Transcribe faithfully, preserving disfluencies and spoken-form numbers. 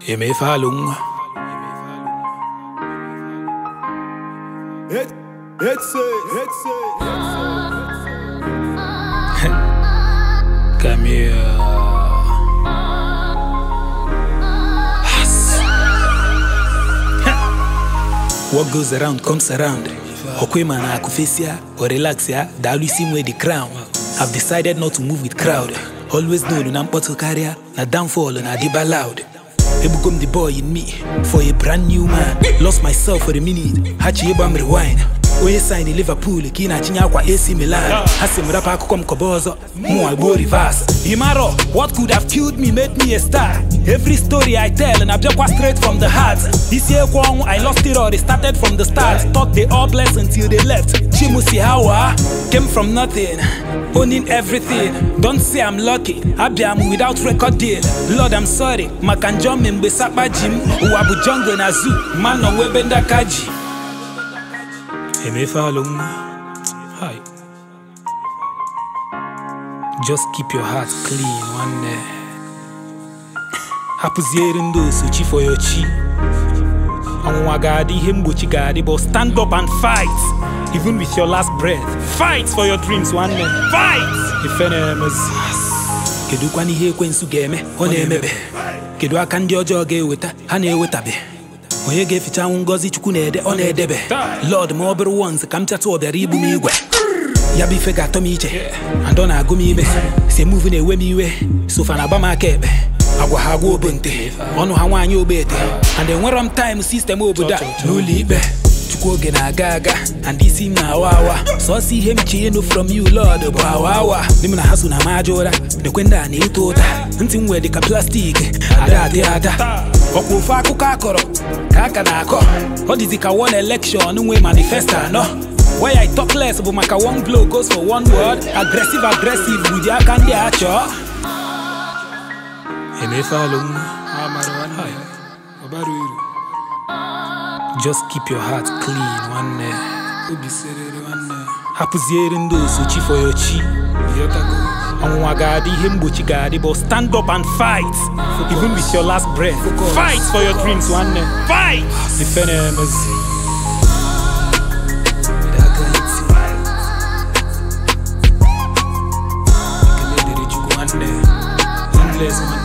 You may follow. It, it's it, it's it. Come here. What goes around comes around. Okwema na akufesia or relax ya. Dalu simwe the crown. I've decided not to move with crowd. Always know na mpoto career na downfall na diba loud. I become the boy in me for a brand new man. Lost myself for a minute. Hachi ebam rewind. Oye sign in Liverpool, kina chinya kwa A C Milan. Hasim rapa kukom kobozo, mo albo reverse. Imaro, what could have killed me made me a star. Every story I tell and I just straight from the heart. This year kwong, I lost it all, it started from the start. Thought they all blessed until they left. Chimusi hawa, came from nothing, owning everything. Don't say I'm lucky, I'm without record deal. Lord, I'm sorry, makanjom mbe sapa jim. Uwabu jungle na zoo, man on webenda kaji. You may follow. Hi. Just keep your heart clean one day. Hapuziere ndo suchi for your chi. Anwagadi hembuchi gadi, but stand up and fight. Even with your last breath. Fight for your dreams one day. Fight! If enemies. Kedu kwani he kwensu game, one mebe. Kedu akandi ojo ge weta, hane weta be. Onye geficha ngozi chukwu na-ede ọ na-edebe. Lord ma obere ones ka m chata obere ibu m igwe. Ya bụ ife ga-atọ m iche and ọ na-agụ m ime. Si move na-ewe m iwe sofa na agba m aka ekpe. Agwa ha agwa obente ọnụ ha nwaanyị ogbete and enwere m time system obodo a n'ụlọ ikpe. Chukwu oge na-aga aga and isi m na-awa awa. Sọsọ ihe m chienu from you Lord bụ awa awa. N'ime na ha so na maja ụra nekwe ndị a na-eto ụta. Ntị m wee dịka plastik ada adị ada. Ọkwa ofe akụkọ akọrọ ka aka na-akọ. Ọ dịzị ka one election nwe manifesto anọ. Why I talk less bụ maka one blow goes for one word. Aggressive aggressive bụ dị aka ndị achọ. Emefalụ just keep your heart clean one day. Hapuziere ndo suchi for your chi. Anwagadi hembuchi gadi, but stand up and fight. Even with your last breath. Fight for your dreams one day. Fight! If enemies. Endless